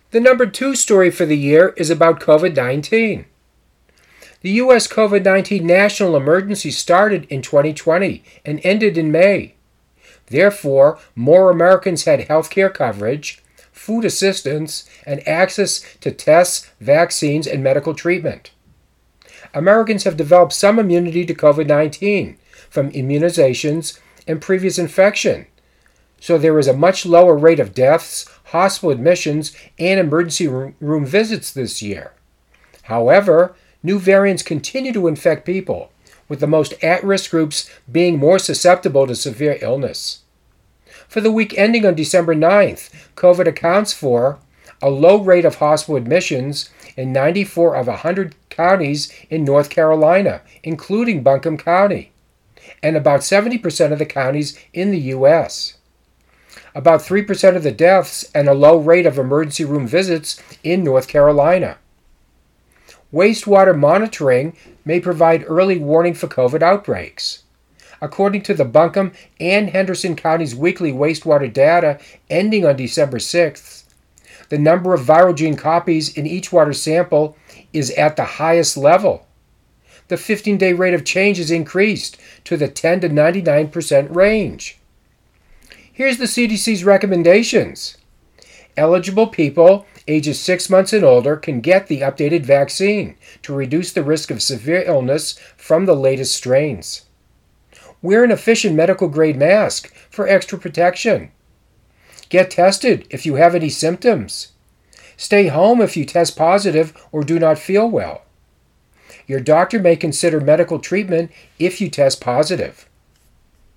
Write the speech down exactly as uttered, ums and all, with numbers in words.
The number two story for the year is about COVID nineteen. The U S COVID nineteen national emergency started in twenty twenty and ended in May. Therefore, more Americans had health care coverage, food assistance, and access to tests, vaccines, and medical treatment. Americans have developed some immunity to COVID nineteen from immunizations and previous infection, so there is a much lower rate of deaths, hospital admissions, and emergency room visits this year. However, new variants continue to infect people, with the most at-risk groups being more susceptible to severe illness. For the week ending on December ninth, COVID accounts for a low rate of hospital admissions in ninety-four of one hundred counties in North Carolina, including Buncombe County, and about seventy percent of the counties in the U S About three percent of the deaths and a low rate of emergency room visits in North Carolina. Wastewater monitoring may provide early warning for COVID outbreaks. According to the Buncombe and Henderson Counties' weekly wastewater data ending on December sixth, the number of viral gene copies in each water sample is at the highest level. The fifteen-day rate of change is increased to the ten to ninety-nine percent range. Here's the C D C's recommendations. Eligible people ages six months and older can get the updated vaccine to reduce the risk of severe illness from the latest strains. Wear an efficient medical-grade mask for extra protection. Get tested if you have any symptoms. Stay home if you test positive or do not feel well. Your doctor may consider medical treatment if you test positive.